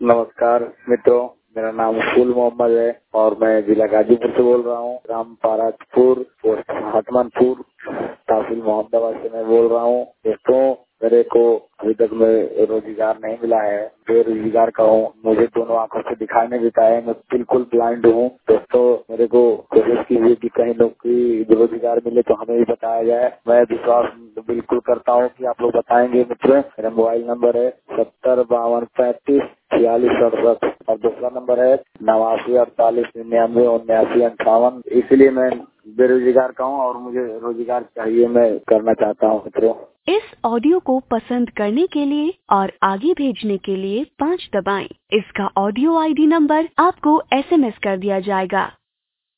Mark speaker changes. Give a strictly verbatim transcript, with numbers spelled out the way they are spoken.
Speaker 1: नमस्कार मित्रों, मेरा नाम फूल मोहम्मद है और मैं जिला गाजीपुर से बोल रहा हूँ। ग्राम पाराजपुर, पोस्ट हटमनपुर, तहसील मोहम्मदाबाद से मैं बोल रहा हूँ। दोस्तों, मेरे को अभी तक में रोजगार नहीं मिला है, बेरोजगार का हूँ। मुझे दोनों आंखों से दिखाई नहीं देता है, मैं बिल्कुल ब्लाइंड हूँ। दोस्तों, मेरे को कोशिश कीजिए कि कहीं नौकरी रोजगार मिले तो हमें भी बताया जाए। मैं विश्वास बिल्कुल करता हूँ कि आप लोग बताएंगे। मित्र, मेरा मोबाइल नंबर है सत्तर बावन पैंतीस छियालीस अड़सठ और दूसरा नंबर है नवासी अड़तालीस निन्यानवे उन्यासी अंठावन। इसलिए मैं बेरोजगार का हूँ और मुझे रोजगार चाहिए, मैं करना चाहता हूँ। मित्रों,
Speaker 2: इस ऑडियो को पसंद करने के लिए और आगे भेजने के लिए पाँच दबाएं। इसका ऑडियो आईडी नंबर आपको एसएमएस कर दिया जाएगा।